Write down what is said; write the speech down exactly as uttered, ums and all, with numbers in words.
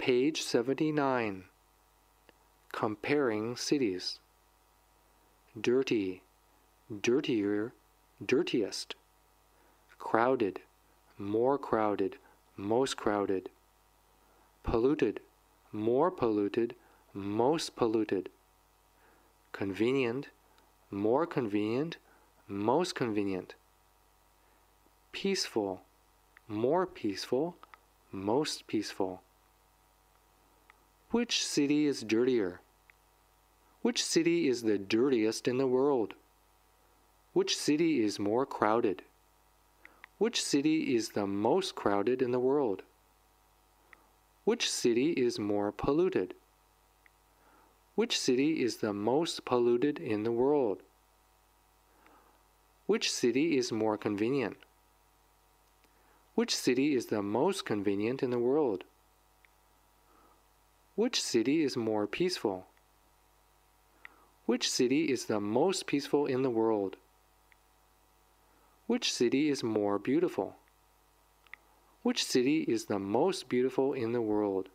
Page seventy-nine. Comparing cities. Dirty, dirtier, dirtiest. Crowded, more crowded, most crowded. Polluted, more polluted, most polluted. Convenient, more convenient, most convenient. Peaceful, more peaceful, most peaceful. Which city is dirtier? Which city is the dirtiest in the world? Which city is more crowded? Which city is the most crowded in the world? Which city is more polluted? Which city is the most polluted in the world? Which city is more convenient? Which city is the most convenient in the world? Which city is more peaceful? Which city is the most peaceful in the world? Which city is more beautiful? Which city is the most beautiful in the world?